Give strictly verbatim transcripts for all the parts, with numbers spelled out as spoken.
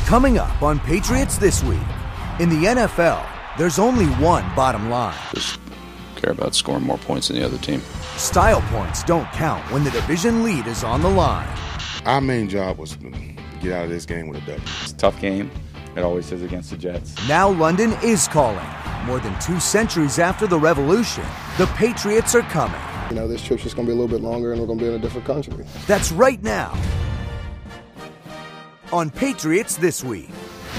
Coming up on Patriots This Week. In the N F L, there's only one bottom line. Just care about scoring more points than the other team. Style points don't count when the division lead is on the line. Our main job was to get out of this game with a W. It's a tough game. It always is against the Jets. Now London is calling. More than two centuries after the revolution, the Patriots are coming. You know, this trip's just going to be a little bit longer and we're going to be in a different country. That's right now on Patriots This Week.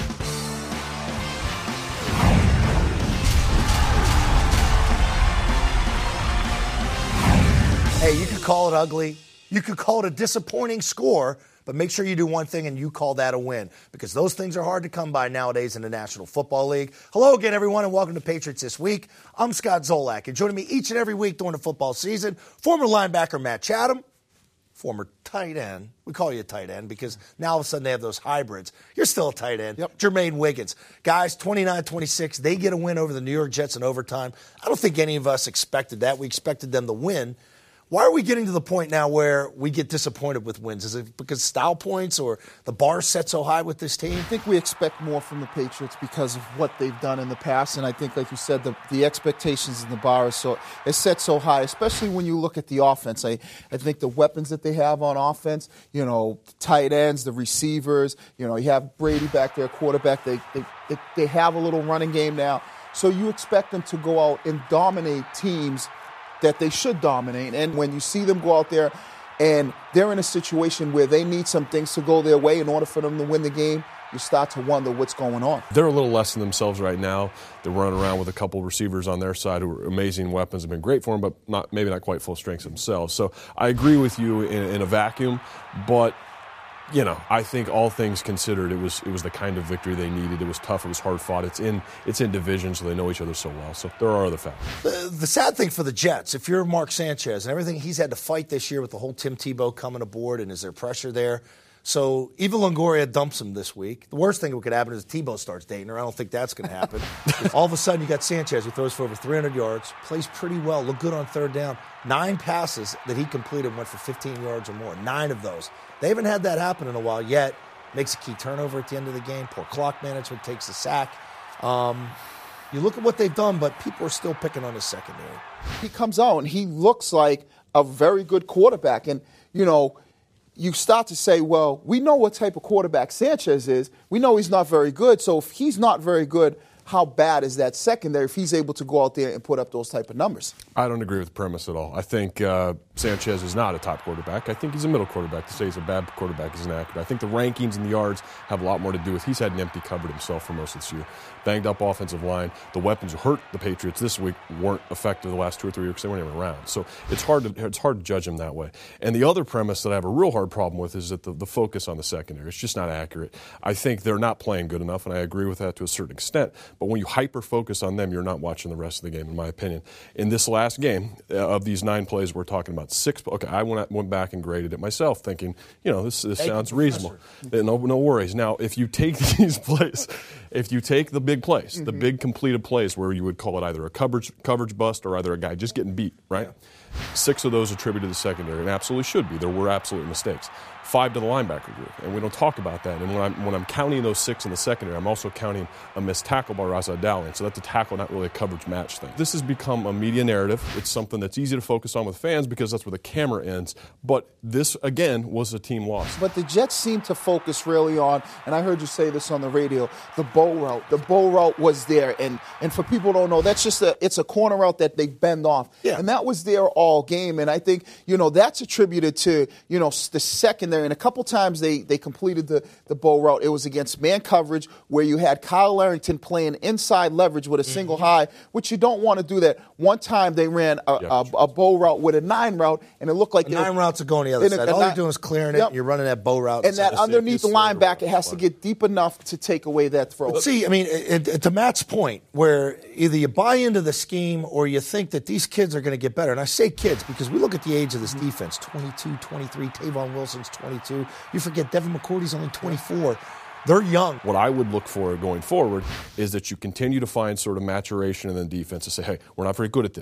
Hey, you could call it ugly. You could call it a disappointing score, but make sure you do one thing and you call that a win, because those things are hard to come by nowadays in the National Football League. Hello again, everyone, and welcome to Patriots This Week. I'm Scott Zolak, and joining me each and every week during the football season, former linebacker Matt Chatham, former tight end. We call you a tight end because now all of a sudden they have those hybrids. You're still a tight end. Yep. Jermaine Wiggins. Guys, twenty-nine twenty-six, they get a win over the New York Jets in overtime. I don't think any of us expected that. We expected them to win. Why are we getting to the point now where we get disappointed with wins? Is it because style points or the bar set so high with this team? I think we expect more from the Patriots because of what they've done in the past. And I think, like you said, the, the expectations in the bar is, so, is set so high, especially when you look at the offense. I, I think the weapons that they have on offense, you know, the tight ends, the receivers, you know, you have Brady back there, quarterback. They, they, they, they have a little running game now. So you expect them to go out and dominate teams that they should dominate. And when you see them go out there and they're in a situation where they need some things to go their way in order for them to win the game, you start to wonder what's going on. They're a little less than themselves right now. They're running around with a couple receivers on their side who are amazing weapons, have been great for them, but not maybe not quite full strength themselves. So I agree with you in, in a vacuum, but you know, I think all things considered, it was it was the kind of victory they needed. It was tough. It was hard fought. It's in it's in division, so they know each other so well. So there are other factors. The, the sad thing for the Jets, if you're Mark Sanchez and everything he's had to fight this year with the whole Tim Tebow coming aboard, and is there pressure there? So Eva Longoria dumps him this week. The worst thing that could happen is Tebow starts dating her. I don't think that's going to happen. All of a sudden, you got Sanchez who throws for over three hundred yards, plays pretty well, looked good on third down. Nine passes that he completed went for fifteen yards or more. Nine of those. They haven't had that happen in a while yet. Makes a key turnover at the end of the game. Poor clock management, takes the sack. Um, you look at what they've done, but people are still picking on his secondary. He comes out and he looks like a very good quarterback. And, you know, you start to say, well, we know what type of quarterback Sanchez is. We know he's not very good. So if he's not very good, how bad is that secondary if he's able to go out there and put up those type of numbers? I don't agree with the premise at all. I think uh, Sanchez is not a top quarterback. I think he's a middle quarterback. To say he's a bad quarterback is inaccurate. I think the rankings and the yards have a lot more to do with he's had an empty cupboard himself for most of this year. Banged up offensive line. The weapons who hurt the Patriots this week weren't effective the last two or three years because they weren't even around. So it's hard to it's hard to judge him that way. And the other premise that I have a real hard problem with is that the, the focus on the secondary. It's just not accurate. I think they're not playing good enough, and I agree with that to a certain extent. But when you hyper-focus on them, you're not watching the rest of the game, in my opinion. In this last game, uh, of these nine plays we're talking about, six – okay, I went, went back and graded it myself thinking, you know, this, this sounds reasonable. No, no worries. Now, if you take these plays – if you take the big plays, mm-hmm. the big completed plays where you would call it either a coverage coverage bust or either a guy just getting beat, right? Yeah. Six of those attributed to the secondary, and absolutely should be. There were absolute mistakes. Five to the linebacker group, and we don't talk about that. And when I'm, when I'm counting those six in the secondary, I'm also counting a missed tackle by Raza Dowling. So that's a tackle, not really a coverage match thing. This has become a media narrative. It's something that's easy to focus on with fans because that's where the camera ends. But this, again, was a team loss. But the Jets seem to focus really on, and I heard you say this on the radio, the bow route. The bow route was there. And, and for people who don't know, that's just a, it's a corner route that they bend off. Yeah. And that was there all game. And I think, you know, that's attributed to, you know, the secondary. And a couple times they, they completed the, the bow route. It was against man coverage where you had Kyle Larrington playing inside leverage with a mm-hmm. single high, which you don't want to do that. One time they ran a, yep. a, a bow route with a nine route, and it looked like... A nine routes are going the other side. A, All nine, you're doing is clearing it, yep. and you're running that bow route. And that underneath the linebacker has to get deep enough to take away that throw. But see, I mean, it, it, to Matt's point, where either you buy into the scheme or you think that these kids are going to get better. And I say kids because we look at the age of this mm-hmm. defense, twenty-two, twenty-three, Tavon Wilson's twenty-two. You forget Devin McCourty's only twenty-four. They're young. What I would look for going forward is that you continue to find sort of maturation in the defense to say, hey, we're not very good at this.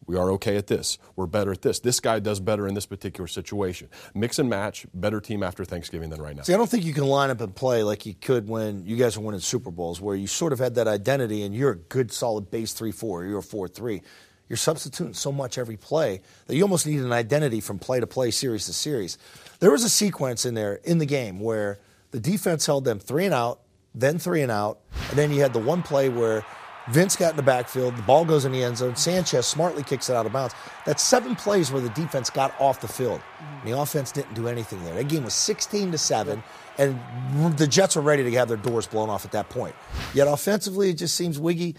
We are okay at this. We're better at this. This guy does better in this particular situation. Mix and match, better team after Thanksgiving than right now. See, I don't think you can line up and play like you could when you guys were winning Super Bowls, where you sort of had that identity and you're a good, solid base three four, or you're a four three. You're substituting so much every play that you almost need an identity from play to play, series to series. There was a sequence in there in the game where the defense held them three and out, then three and out, and then you had the one play where Vince got in the backfield, the ball goes in the end zone, Sanchez smartly kicks it out of bounds. That's seven plays where the defense got off the field. And the offense didn't do anything there. That game was sixteen to seven, and the Jets were ready to have their doors blown off at that point. Yet offensively, it just seems Wiggy.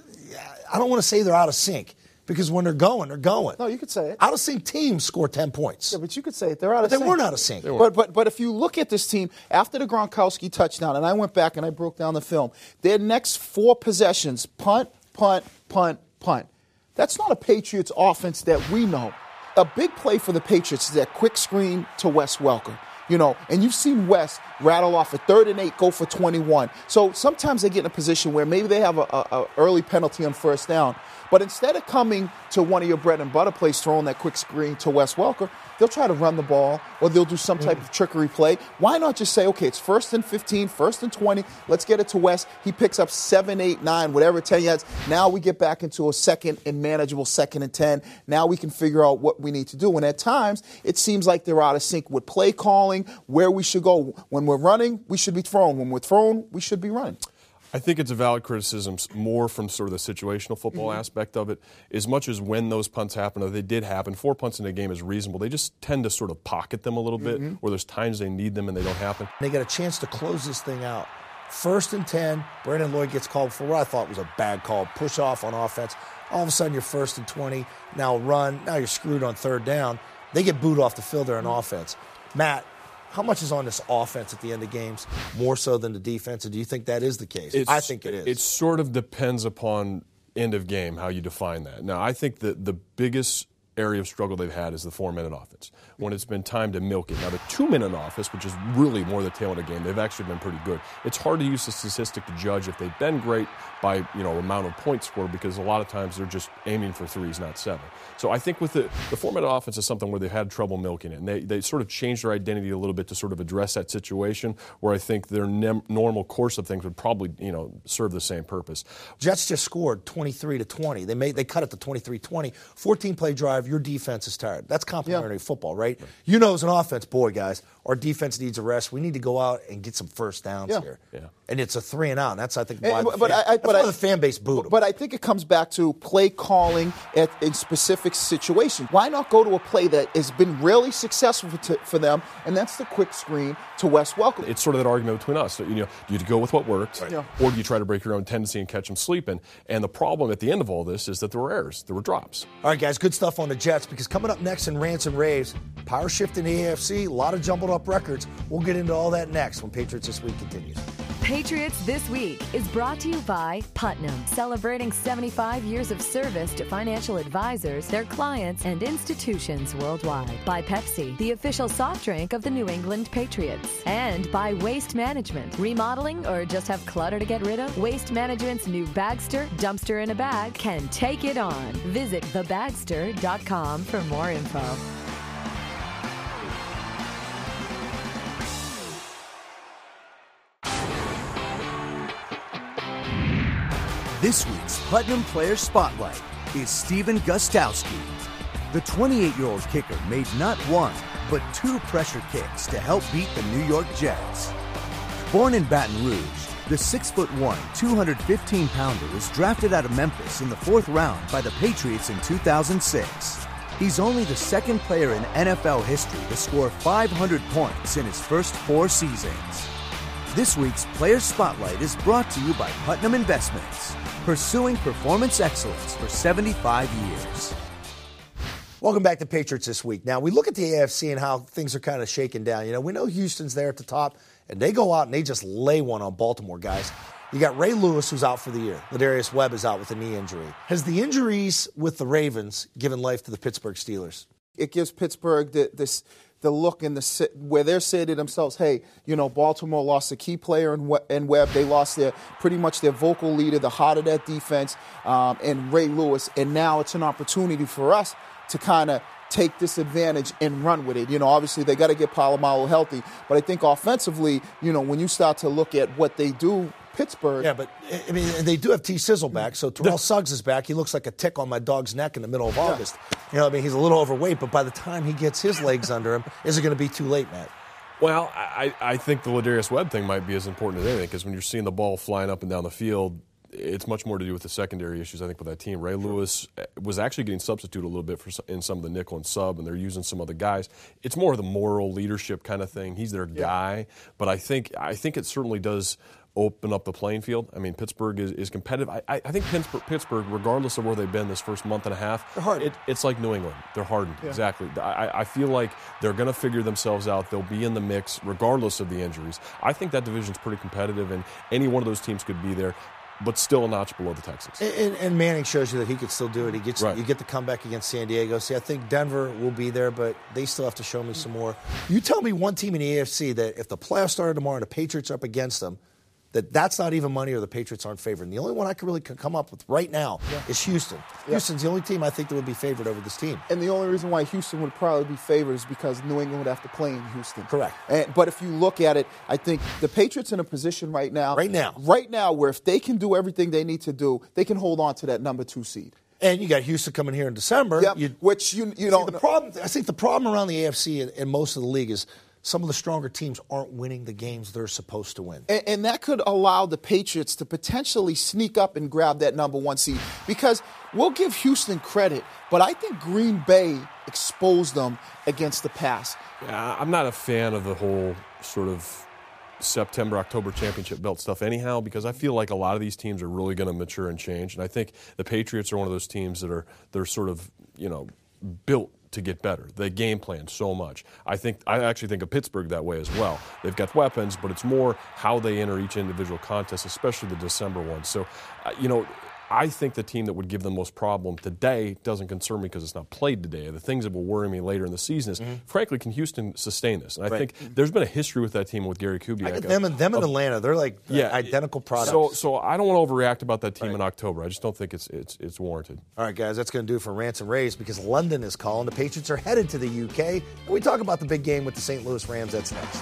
I don't want to say they're out of sync, because when they're going, they're going. No, you could say it. Out of sync teams score ten points. Yeah, but you could say it. They're out of But sync. they weren't out of sync. But, but, but if you look at this team, after the Gronkowski touchdown, and I went back and I broke down the film, their next four possessions, punt, punt, punt, punt. That's not a Patriots offense that we know. A big play for the Patriots is that quick screen to Wes Welker. You know, and you've seen Wes rattle off a third and eight, go for twenty-one. So sometimes they get in a position where maybe they have a, a, a early penalty on first down, but instead of coming to one of your bread and butter plays, throwing that quick screen to Wes Welker, they'll try to run the ball or they'll do some type of trickery play. Why not just say, okay, it's first and fifteen, first and twenty, let's get it to Wes. He picks up seven, eight, nine, whatever, ten yards. Now we get back into a second and manageable second and ten. Now we can figure out what we need to do. And at times, it seems like they're out of sync with play calling, where we should go. When we're running, we should be throwing. When we're throwing, we should be running. I think it's a valid criticism more from sort of the situational football mm-hmm. aspect of it, as much as when those punts happen, or they did happen. Four punts in a game is reasonable. They just tend to sort of pocket them a little bit, mm-hmm. where there's times they need them and they don't happen. They got a chance to close this thing out. First and ten, Brandon Lloyd gets called for what I thought was a bad call, push off on offense. All of a sudden you're first and twenty, now run, now you're screwed on third down. They get booed off the field there on mm-hmm. offense. Matt, how much is on this offense at the end of games, more so than the defense? And do you think that is the case? It's, I think it is. It sort of depends upon end of game, how you define that. Now, I think that the biggest area of struggle they've had is the four-minute offense, when it's been time to milk it. Now, the two-minute offense, which is really more the tail of the game, they've actually been pretty good. It's hard to use the statistic to judge if they've been great by, you know, amount of points scored, because a lot of times they're just aiming for threes, not seven. So I think with the, the four-minute offense is something where they've had trouble milking it, and they, they sort of changed their identity a little bit to sort of address that situation, where I think their nem- normal course of things would probably, you know, serve the same purpose. Jets just scored twenty-three to twenty. They made they cut it to twenty-three twenty. fourteen-play drive, your defense is tired. That's complementary yeah. football, right? right? You know, as an offense, boy, guys, our defense needs a rest. We need to go out and get some first downs yeah. here. Yeah. And it's a three and out. And that's, I think, why, and, the, but fan, I, I, that's but why I, the fan base booed them. But I think it comes back to play calling at, in specific situations. Why not go to a play that has been really successful for, for them, and that's the quick screen to Wes Welker? It's sort of that argument between us. You know, do you go with what worked, right. yeah. or do you try to break your own tendency and catch them sleeping? And the problem at the end of all this is that there were errors. There were drops. All right, guys, good stuff on the Jets, because coming up next in Rants and Raves, power shift in the A F C, a lot of jumbled up records. We'll get into all that next when Patriots This Week continues. Patriots This Week is brought to you by Putnam, celebrating seventy-five years of service to financial advisors, their clients, and institutions worldwide. By Pepsi, the official soft drink of the New England Patriots. And by Waste Management. Remodeling or just have clutter to get rid of? Waste Management's new Bagster, Dumpster in a Bag, can take it on. Visit the bagster dot com for more info. This week's Putnam Player Spotlight is Steven Gostkowski. The twenty-eight-year-old kicker made not one, but two pressure kicks to help beat the New York Jets. Born in Baton Rouge, the six foot one, two hundred fifteen pounder was drafted out of Memphis in the fourth round by the Patriots in two thousand six. He's only the second player in N F L history to score five hundred points in his first four seasons. This week's Player Spotlight is brought to you by Putnam Investments, pursuing performance excellence for seventy-five years. Welcome back to Patriots This Week. Now, we look at the A F C and how things are kind of shaken down. You know, we know Houston's there at the top, and they go out and they just lay one on Baltimore, guys. You got Ray Lewis, who's out for the year. Ladarius Webb is out with a knee injury. Has the injuries with the Ravens given life to the Pittsburgh Steelers? It gives Pittsburgh the, this the look in the where they're saying to themselves, hey, you know, Baltimore lost a key player in, in Webb. They lost their pretty much their vocal leader, the heart of that defense, um, and Ray Lewis. And now it's an opportunity for us to kind of take this advantage and run with it. You know, obviously they got to get Polamalu healthy, but I think offensively, you know, when you start to look at what they do, Pittsburgh. Yeah, but I mean, they do have T. Sizzle back, so Terrell Suggs is back. He looks like a tick on my dog's neck in the middle of August. Yeah. You know, I mean, he's a little overweight, but by the time he gets his legs under him, is it going to be too late, Matt? Well, I, I think the Ladarius Webb thing might be as important as anything, because when you're seeing the ball flying up and down the field, it's much more to do with the secondary issues, I think, with that team. Ray Lewis was actually getting substituted a little bit for in some of the nickel and sub, and they're using some other guys. It's more of the moral leadership kind of thing. He's their guy, yeah. but I think I think it certainly does open up the playing field. I mean, Pittsburgh is, is competitive. I, I think Pittsburgh, Pittsburgh, regardless of where they've been this first month and a half, they're hardened. It, it's like New England. They're hardened, yeah. exactly. I, I feel like they're going to figure themselves out. They'll be in the mix regardless of the injuries. I think that division's pretty competitive, and any one of those teams could be there, but still a notch below the Texans. And, and Manning shows you that he could still do it. He gets right. You get the comeback against San Diego. See, I think Denver will be there, but they still have to show me some more. You tell me one team in the A F C that if the playoffs started tomorrow and the Patriots are up against them, that that's not even money or the Patriots aren't favored. And the only one I can really come up with right now yeah. is Houston. Yeah. Houston's the only team I think that would be favored over this team. And the only reason why Houston would probably be favored is because New England would have to play in Houston. Correct. And, but if you look at it, I think the Patriots in a position right now, right now, right now, where if they can do everything they need to do, they can hold on to that number two seed. And you got Houston coming here in December. Yep. You, which you you know the problem. I think the problem around the A F C and, and most of the league is some of the stronger teams aren't winning the games they're supposed to win. And, and that could allow the Patriots to potentially sneak up and grab that number one seed. Because we'll give Houston credit, but I think Green Bay exposed them against the pass. Yeah, I'm not a fan of the whole sort of September, October championship belt stuff anyhow, because I feel like a lot of these teams are really going to mature and change. And I think the Patriots are one of those teams that are they're sort of, you know, built to get better. They game plan so much. I think I actually think of Pittsburgh that way as well. They've got weapons, but it's more how they enter each individual contest, especially the December one. So, uh, you know, I think the team that would give them most problem today doesn't concern me because it's not played today. The things that will worry me later in the season is, mm-hmm. frankly, can Houston sustain this? And I right. think there's been a history with that team with Gary Kubiak. Them and them in Atlanta, they're like yeah, identical products. So, so I don't want to overreact about that team right. in October. I just don't think it's it's it's warranted. All right, guys, that's going to do it for Rants and Raves because London is calling. The Patriots are headed to the U K. And we talk about the big game with the Saint Louis Rams. That's next.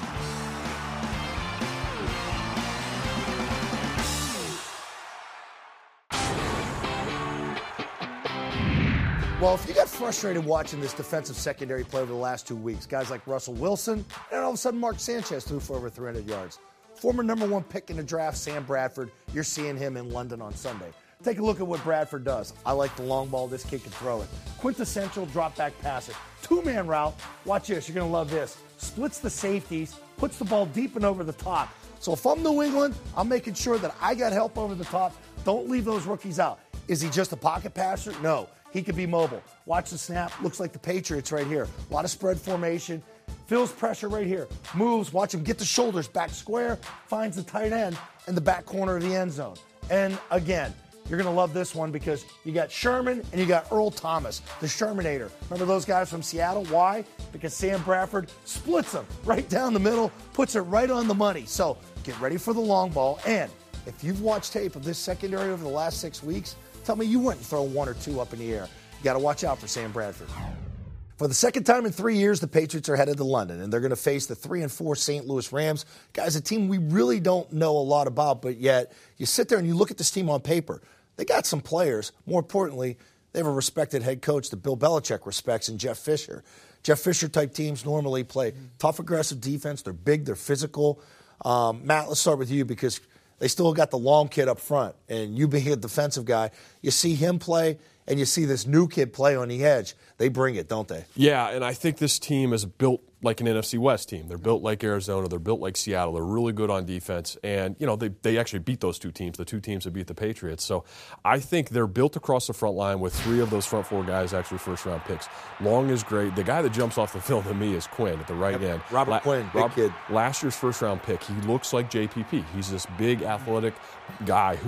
Well, if you got frustrated watching this defensive secondary play over the last two weeks, guys like Russell Wilson, and all of a sudden Mark Sanchez threw for over three hundred yards. Former number one pick in the draft, Sam Bradford, you're seeing him in London on Sunday. Take a look at what Bradford does. I like the long ball. This kid can throw it. Quintessential drop-back passer. Two-man route. Watch this. You're going to love this. Splits the safeties, puts the ball deep and over the top. So if I'm New England, I'm making sure that I got help over the top. Don't leave those rookies out. Is he just a pocket passer? No. He could be mobile. Watch the snap. Looks like the Patriots right here. A lot of spread formation. Feels pressure right here. Moves. Watch him get the shoulders back square. Finds the tight end in the back corner of the end zone. And again, you're going to love this one because you got Sherman and you got Earl Thomas, the Shermanator. Remember those guys from Seattle? Why? Because Sam Bradford splits them right down the middle, puts it right on the money. So get ready for the long ball. And if you've watched tape of this secondary over the last six weeks, tell me you wouldn't throw one or two up in the air. You got to watch out for Sam Bradford. For the second time in three years, the Patriots are headed to London, and they're going to face the three and four Saint Louis Rams. Guys, a team we really don't know a lot about, but yet you sit there and you look at this team on paper. They got some players. More importantly, they have a respected head coach that Bill Belichick respects in Jeff Fisher. Jeff Fisher-type teams normally play tough, aggressive defense. They're big. They're physical. Um, Matt, let's start with you because they still got the long kid up front, and you being a defensive guy, you see him play, and you see this new kid play on the edge. They bring it, don't they? Yeah, and I think this team is built like an N F C West team. They're built like Arizona. They're built like Seattle. They're really good on defense. And, you know, they, they actually beat those two teams, the two teams that beat the Patriots. So I think they're built across the front line with three of those front four guys actually first-round picks. Long is great. The guy that jumps off the field to me is Quinn at the right yep. end. Robert La- Quinn, big Rob, kid. Last year's first-round pick. He looks like J P P. He's this big, athletic guy who's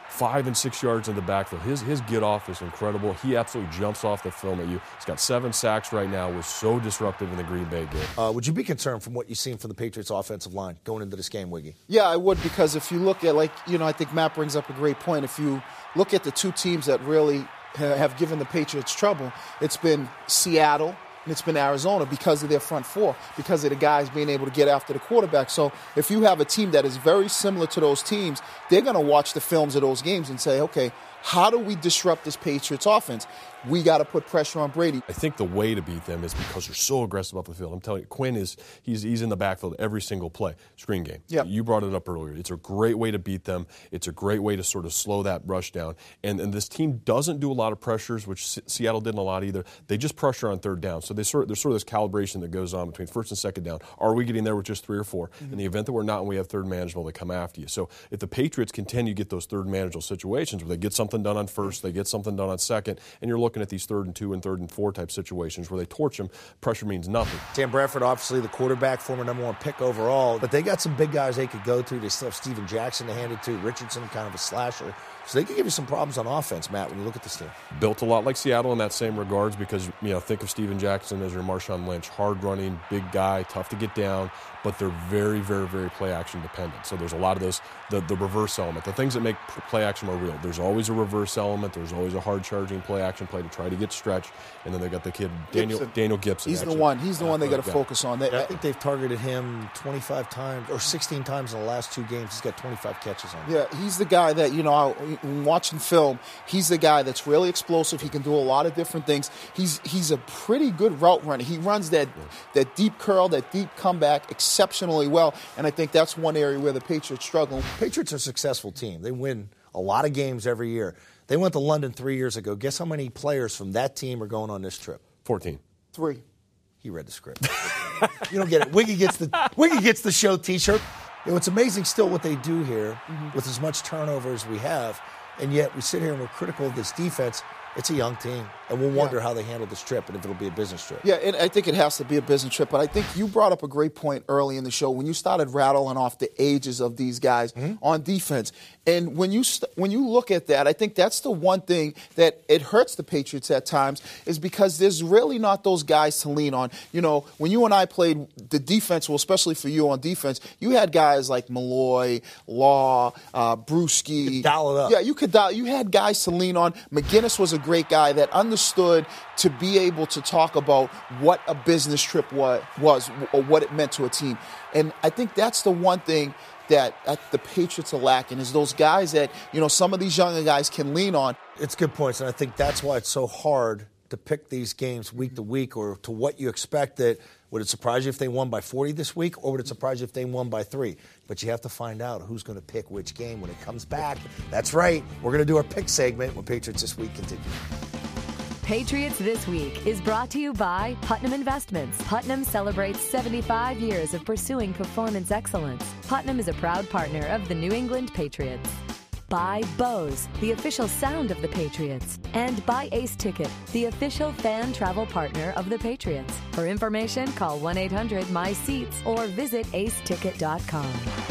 five and six yards in the backfield. His his get off is incredible. He absolutely jumps off the film at you. He's got seven sacks right now. Was so disruptive in the Green Bay game. Uh, would you be concerned from what you've seen from the Patriots offensive line going into this game, Wiggy? Yeah, I would, because if you look at, like, you know, I think Matt brings up a great point. If you look at the two teams that really have given the Patriots trouble, it's been Seattle and it's been Arizona, because of their front four, because of the guys being able to get after the quarterback. So if you have a team that is very similar to those teams, they're going to watch the films of those games and say, okay, how do we disrupt this Patriots offense? We got to put pressure on Brady. I think the way to beat them is because they're so aggressive off the field. I'm telling you, Quinn is he's he's in the backfield every single play. Screen game. Yep. You brought it up earlier. It's a great way to beat them. It's a great way to sort of slow that rush down. And and this team doesn't do a lot of pressures, which S- Seattle didn't a lot either. They just pressure on third down. So they sort of, there's sort of this calibration that goes on between first and second down. Are we getting there with just three or four? Mm-hmm. In the event that we're not and we have third manageable, they come after you. So if the Patriots continue to get those third manageable situations where they get something done on first, they get something done on second, and you're looking at these third and two and third and four type situations where they torch them, pressure means nothing. Sam Bradford, obviously the quarterback, former number one pick overall, but they got some big guys they could go to. They still have Steven Jackson to hand it to, Richardson, kind of a slasher. So they could give you some problems on offense, Matt, when you look at this team. Built a lot like Seattle in that same regards because, you know, think of Steven Jackson as your Marshawn Lynch. Hard running, big guy, tough to get down, but they're very, very, very play action dependent. So there's a lot of those, the, the reverse element, the things that make play action more real. There's always a reverse element. There's always a hard charging play action play to try to get stretched. And then they got the kid, Daniel Gibson. Daniel Gibson. He's actually. the one. He's the one they got to yeah. focus on. They, I think they've targeted him twenty-five times or sixteen times in the last two games. He's got twenty-five catches on him. Yeah, he's the guy that, you know, I, watching film, he's the guy that's really explosive. He can do a lot of different things. He's he's a pretty good route runner. He runs that that deep curl, that deep comeback exceptionally well. And I think that's one area where the Patriots struggle. Patriots are a successful team. They win a lot of games every year. They went to London three years ago. Guess how many players from that team are going on this trip? fourteen. Three. He read the script. You don't get it. Wiggy gets the Wiggy gets the show T-shirt. You know, it's amazing still what they do here mm-hmm. with as much turnover as we have, and yet we sit here and we're critical of this defense. It's a young team, and we'll wonder yeah. how they handle this trip and if it'll be a business trip. Yeah, and I think it has to be a business trip, but I think you brought up a great point early in the show when you started rattling off the ages of these guys mm-hmm. on defense. And when you st- when you look at that, I think that's the one thing that it hurts the Patriots at times is because there's really not those guys to lean on. You know, when you and I played the defense, well, especially for you on defense, you had guys like Malloy, Law, uh, Brewski. You could dial it up. Yeah, you could dial. You had guys to lean on. McGinnis was a great guy that understood to be able to talk about what a business trip was, was or what it meant to a team. And I think that's the one thing that the Patriots are lacking is those guys that, you know, some of these younger guys can lean on. It's good points, and I think that's why it's so hard to pick these games week to week or to what you expect. That would it surprise you if they won by forty this week, or would it surprise you if they won by three? But you have to find out who's going to pick which game when it comes back. That's right. We're going to do our pick segment when Patriots This Week continues. Patriots This Week is brought to you by Putnam Investments. Putnam celebrates seventy-five years of pursuing performance excellence. Putnam is a proud partner of the New England Patriots. By Bose, the official sound of the Patriots. And by Ace Ticket, the official fan travel partner of the Patriots. For information, call one eight hundred M Y SEATS or visit ace ticket dot com.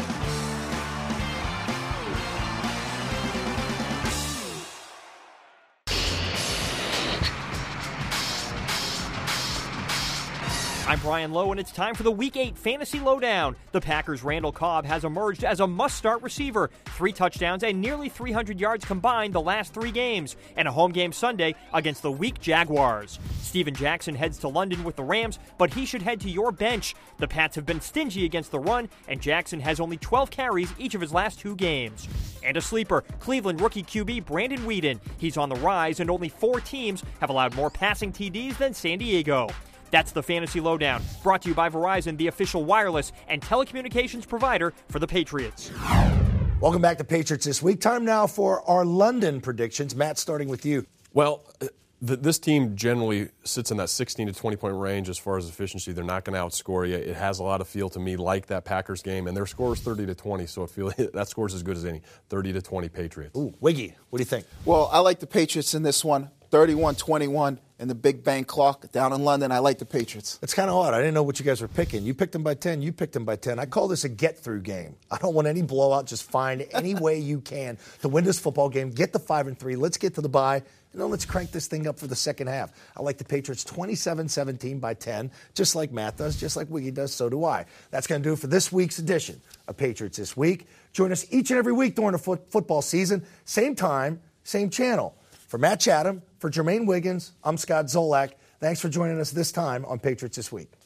I'm Brian Lowe, and it's time for the Week eight Fantasy Lowdown. The Packers' Randall Cobb has emerged as a must-start receiver. Three touchdowns and nearly three hundred yards combined the last three games, and a home game Sunday against the weak Jaguars. Steven Jackson heads to London with the Rams, but he should head to your bench. The Pats have been stingy against the run, and Jackson has only twelve carries each of his last two games. And a sleeper, Cleveland rookie Q B Brandon Weeden. He's on the rise, and only four teams have allowed more passing T Ds than San Diego. That's the Fantasy Lowdown, brought to you by Verizon, the official wireless and telecommunications provider for the Patriots. Welcome back to Patriots This Week. Time now for our London predictions. Matt, starting with you. Well, th- this team generally sits in that sixteen to twenty point range as far as efficiency. They're not going to outscore you. It has a lot of feel to me like that Packers game, and their score is thirty to twenty, so it feel, that score is as good as any. thirty to twenty Patriots. Ooh, Wiggy, what do you think? Well, I like the Patriots in this one. thirty-one twenty-one. in the Big Bang Clock down in London. I like the Patriots. It's kind of odd. I didn't know what you guys were picking. You picked them by ten. You picked them by ten. I call this a get-through game. I don't want any blowout. Just find any way you can to win this football game. Get the five and three. Let's get to the bye. And then let's crank this thing up for the second half. I like the Patriots twenty-seven seventeen by ten, just like Matt does, just like Wiggy does, so do I. That's going to do it for this week's edition of Patriots This Week. Join us each and every week during the fo- football season. Same time, same channel. For Matt Chatham, for Jermaine Wiggins, I'm Scott Zolak. Thanks for joining us this time on Patriots This Week.